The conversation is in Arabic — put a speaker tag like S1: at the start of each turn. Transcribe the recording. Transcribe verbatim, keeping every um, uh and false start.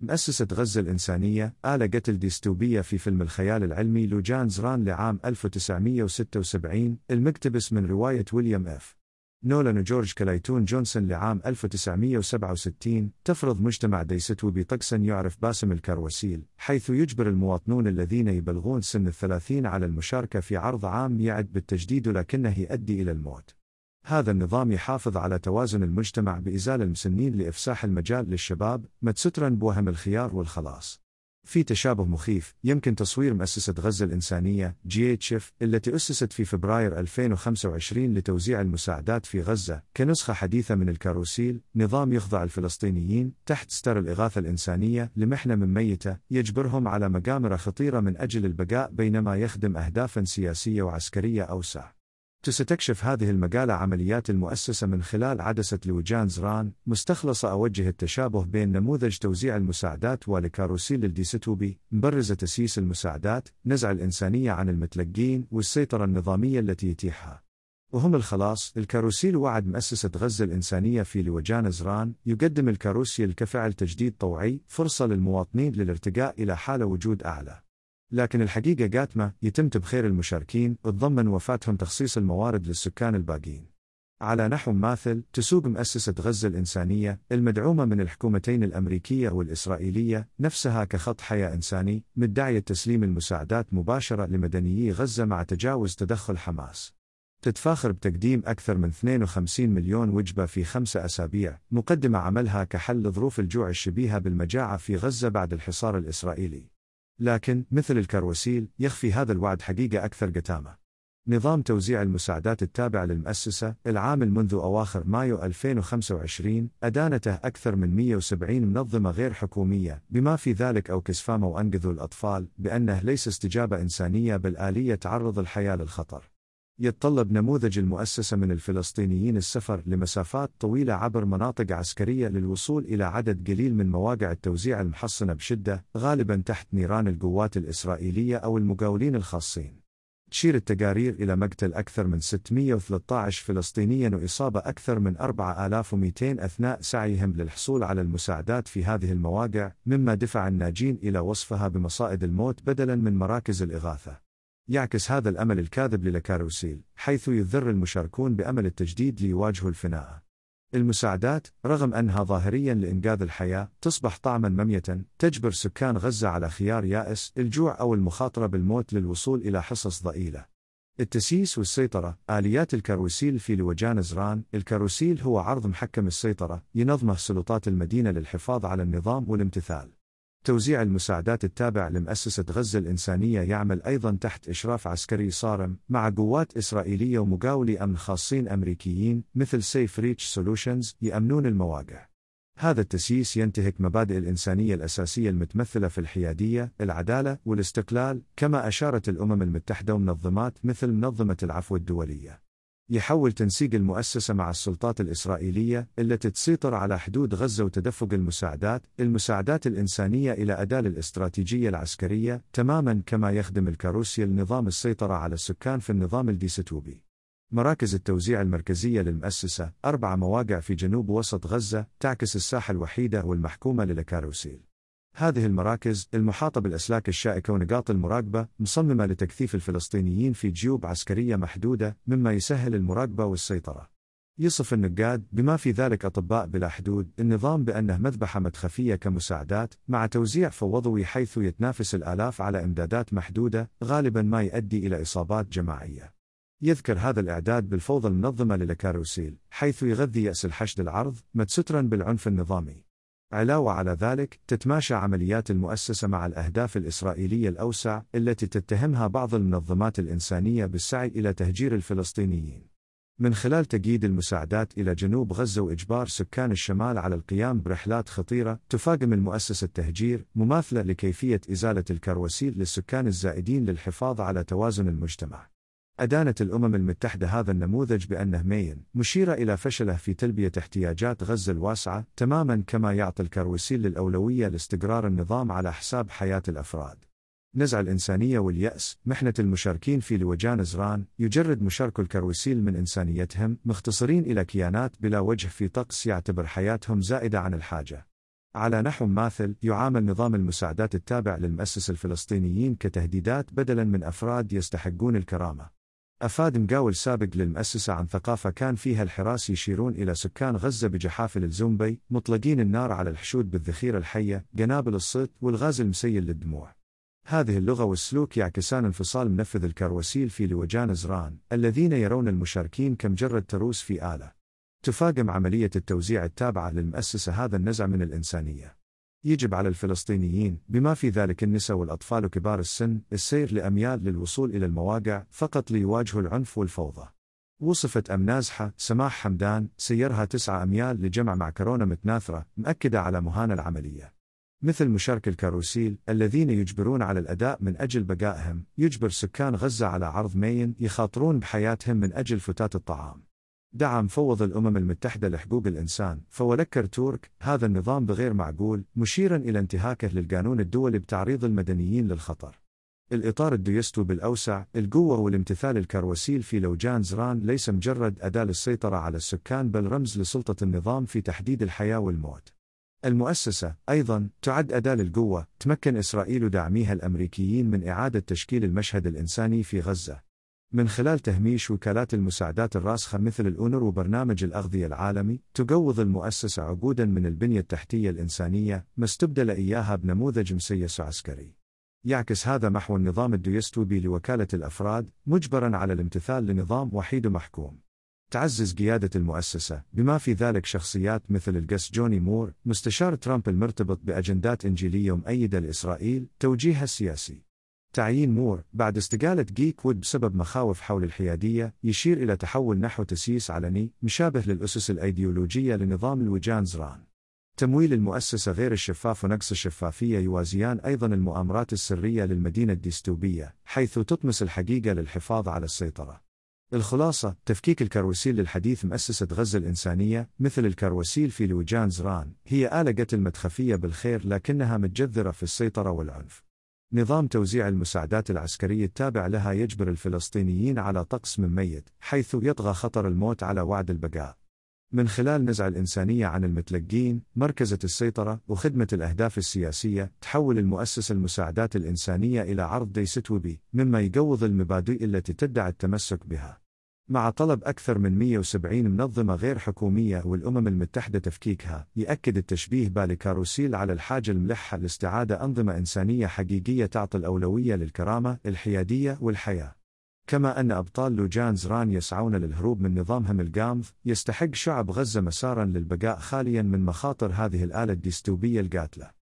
S1: مؤسسة غزة الإنسانية، آلة قتل ديستوبية في فيلم الخيال العلمي لوجان زران لعام ألف وتسعمئة وستة وسبعين، المقتبس من رواية ويليام إف. نولان وجورج كلايتون جونسون لعام ألف وتسعمئة وسبعة وستين، تفرض مجتمع ديستوبي طقسا يعرف باسم الكروسيل، حيث يجبر المواطنون الذين يبلغون سن الثلاثين على المشاركة في عرض عام يعد بالتجديد لكنه يؤدي إلى الموت. هذا النظام يحافظ على توازن المجتمع بإزالة المسنين لإفساح المجال للشباب، متسترا بوهم الخيار والخلاص. في تشابه مخيف، يمكن تصوير مؤسسة غزة الإنسانية جي إتش إف التي أسست في فبراير ألفين وخمسة وعشرين لتوزيع المساعدات في غزة كنسخة حديثة من الكاروسيل، نظام يخضع الفلسطينيين تحت ستار الإغاثة الإنسانية لمحنة من ميتة يجبرهم على مغامرة خطيرة من أجل البقاء بينما يخدم أهدافا سياسية وعسكرية أوسع. ستكشف هذه المقالة عمليات المؤسسة من خلال عدسة لوجان زران، مستخلصة أوجه التشابه بين نموذج توزيع المساعدات والكاروسيل الديستوبي، مبرزة تسييس المساعدات، نزع الإنسانية عن المتلقين والسيطرة النظامية التي يتيحها. وهم الخلاص. الكاروسيل وعد مؤسسة غزة الإنسانية في لوجان زران، يقدم الكاروسيل كفعل تجديد طوعي، فرصة للمواطنين للارتقاء إلى حالة وجود أعلى. لكن الحقيقة قاتمة، يتم تبخير المشاركين، وتضمن وفاتهم تخصيص الموارد للسكان الباقين. على نحو ماثل، تسوق مؤسسة غزة الإنسانية، المدعومة من الحكومتين الأمريكية والإسرائيلية، نفسها كخط حياة إنساني، مدعية تسليم المساعدات مباشرة لمدنيي غزة مع تجاوز تدخل حماس. تتفاخر بتقديم أكثر من اثنين وخمسين مليون وجبة في خمسة أسابيع، مقدمة عملها كحل لظروف الجوع الشبيهة بالمجاعة في غزة بعد الحصار الإسرائيلي. لكن، مثل الكروسيل، يخفي هذا الوعد حقيقة أكثر قتامة. نظام توزيع المساعدات التابع للمؤسسة، العامل منذ أواخر مايو ألفين وخمسة وعشرين، أدانته أكثر من مئة وسبعين منظمة غير حكومية، بما في ذلك أوكسفام وأنقذوا الأطفال، بأنه ليس استجابة إنسانية بل آلية تعرض الحياة للخطر. يتطلب نموذج المؤسسة من الفلسطينيين السفر لمسافات طويلة عبر مناطق عسكرية للوصول إلى عدد قليل من مواقع التوزيع المحصنة بشدة، غالبا تحت نيران القوات الإسرائيلية أو المقاولين الخاصين. تشير التقارير إلى مقتل أكثر من ستمئة وثلاثة عشر فلسطينيا وإصابة أكثر من أربعة آلاف ومئتين أثناء سعيهم للحصول على المساعدات في هذه المواقع، مما دفع الناجين إلى وصفها بمصائد الموت بدلا من مراكز الإغاثة. يعكس هذا الأمل الكاذب للكاروسيل، حيث يذر المشاركون بأمل التجديد ليواجهوا الفناء. المساعدات، رغم أنها ظاهريا لإنقاذ الحياة، تصبح طعما مميتا، تجبر سكان غزة على خيار يائس، الجوع أو المخاطرة بالموت للوصول إلى حصص ضئيلة. التسييس والسيطرة، آليات الكاروسيل في لوجان زران. الكاروسيل هو عرض محكم السيطرة، ينظمه سلطات المدينة للحفاظ على النظام والامتثال. توزيع المساعدات التابع لمؤسسة غزة الإنسانية يعمل أيضا تحت إشراف عسكري صارم، مع قوات إسرائيلية ومقاولي أمن خاصين أمريكيين مثل سيف ريتش سولوشنز يأمنون المواقع. هذا التسييس ينتهك مبادئ الإنسانية الأساسية المتمثلة في الحيادية، العدالة والاستقلال، كما أشارت الأمم المتحدة ومنظمات مثل منظمة العفو الدولية. يحول تنسيق المؤسسة مع السلطات الإسرائيلية التي تسيطر على حدود غزة وتدفق المساعدات، المساعدات الإنسانية إلى أداة الاستراتيجية العسكرية، تماما كما يخدم الكاروسيل نظام السيطرة على السكان في النظام الديستوبي. مراكز التوزيع المركزية للمؤسسة، أربع مواقع في جنوب وسط غزة، تعكس الساحة الوحيدة والمحكومة للكاروسيل. هذه المراكز، المحاطة بالأسلاك الشائكة ونقاط المراقبة، مصممة لتكثيف الفلسطينيين في جيوب عسكرية محدودة، مما يسهل المراقبة والسيطرة. يصف النقاد، بما في ذلك أطباء بلا حدود، النظام بأنه مذبحة مدخفية كمساعدات، مع توزيع فوضوي حيث يتنافس الآلاف على إمدادات محدودة، غالبا ما يؤدي إلى إصابات جماعية. يذكر هذا الإعداد بالفوضى المنظمة للكاروسيل، حيث يغذي يأس الحشد العرض، متسترا بالعنف النظامي. علاوة على ذلك، تتماشى عمليات المؤسسة مع الأهداف الإسرائيلية الأوسع، التي تتهمها بعض المنظمات الإنسانية بالسعي إلى تهجير الفلسطينيين. من خلال تقييد المساعدات إلى جنوب غزة وإجبار سكان الشمال على القيام برحلات خطيرة، تفاقم المؤسسة التهجير، مماثلة لكيفية إزالة الكاروسيل للسكان الزائدين للحفاظ على توازن المجتمع. أدانت الأمم المتحدة هذا النموذج بأنه مين، مشيرة إلى فشله في تلبية احتياجات غزة الواسعة، تماما كما يعطي الكاروسيل للأولوية لاستقرار النظام على حساب حياة الأفراد. نزع الإنسانية واليأس، محنة المشاركين في لوجان زران، يجرد مشاركو الكاروسيل من إنسانيتهم، مختصرين إلى كيانات بلا وجه في طقس يعتبر حياتهم زائدة عن الحاجة. على نحو ماثل، يعامل نظام المساعدات التابع للمؤسسة الفلسطينيين كتهديدات بدلاً من أفراد يستحقون الكرامة. أفاد مقاول سابق للمؤسسة عن ثقافة كان فيها الحراس يشيرون إلى سكان غزة بجحافل الزومبي، مطلقين النار على الحشود بالذخيرة الحية، قنابل الصيت والغاز المسيل للدموع. هذه اللغة والسلوك يعكسان انفصال منفذ الكاروسيل في لوجان زران، الذين يرون المشاركين كمجرد تروس في آلة تفاقم عملية التوزيع التابعة للمؤسسة. هذا النزع من الإنسانية يجب على الفلسطينيين، بما في ذلك النساء والأطفال وكبار السن، السير لأميال للوصول إلى المواقع فقط ليواجهوا العنف والفوضى. وصفت أم نازحة سماح حمدان سيرها تسعة أميال لجمع معكرونة متناثرة، مأكدة على مهانة العملية. مثل مشارك الكاروسيل الذين يجبرون على الأداء من أجل بقائهم، يجبر سكان غزة على عرض مين يخاطرون بحياتهم من أجل فتات الطعام. دعم فوض الأمم المتحدة لحقوق الإنسان فولكر تورك هذا النظام بغير معقول، مشيرا إلى انتهاكه للقانون الدولي بتعريض المدنيين للخطر. الإطار الديستوبي الأوسع، القوة والامتثال الكاروسيل في لوجان زران ليس مجرد أداة للسيطرة على السكان، بل رمز لسلطة النظام في تحديد الحياة والموت. المؤسسة أيضاً تعد أداة للقوة. تمكن إسرائيل وداعميها الأمريكيين من إعادة تشكيل المشهد الإنساني في غزة من خلال تهميش وكالات المساعدات الراسخة مثل الأونر وبرنامج الأغذية العالمي. تجوض المؤسسة عقوداً من البنية التحتية الإنسانية ما استبدل إياها بنموذج مسيس عسكري. يعكس هذا محو النظام الديستوبي لوكالة الأفراد، مجبراً على الامتثال لنظام وحيد محكوم. تعزز قيادة المؤسسة، بما في ذلك شخصيات مثل القس جوني مور مستشار ترامب المرتبط بأجندات إنجيلية مؤيدة لإسرائيل، توجيهها السياسي. تعيين مور بعد استقالة جيك وود بسبب مخاوف حول الحيادية يشير إلى تحول نحو تسييس علني مشابه للأسس الأيديولوجية لنظام لوجان زران. تمويل المؤسسة غير الشفاف ونقص الشفافية يوازيان أيضا المؤامرات السرية للمدينة الديستوبية، حيث تطمس الحقيقة للحفاظ على السيطرة. الخلاصة، تفكيك الكاروسيل للحديث مؤسسة غزة الإنسانية مثل الكاروسيل في لوجان زران هي آلة قتل متخفية بالخير لكنها متجذرة في السيطرة والعنف. نظام توزيع المساعدات العسكرية التابع لها يجبر الفلسطينيين على طقس من ميت، حيث يطغى خطر الموت على وعد البقاء. من خلال نزع الإنسانية عن المتلقين، مركزة السيطرة وخدمة الأهداف السياسية، تحول المؤسسة المساعدات الإنسانية إلى عرض ديستوبي، مما يقوض المبادئ التي تدعي التمسك بها. مع طلب أكثر من مئة وسبعين منظمة غير حكومية والأمم المتحدة تفكيكها، يأكد التشبيه بالكاروسيل على الحاجة الملحة لاستعادة أنظمة إنسانية حقيقية تعطي الأولوية للكرامة، الحيادية والحياة. كما أن أبطال لوجان زران يسعون للهروب من نظامهم القامض، يستحق شعب غزة مساراً للبقاء خالياً من مخاطر هذه الآلة الديستوبية القاتلة.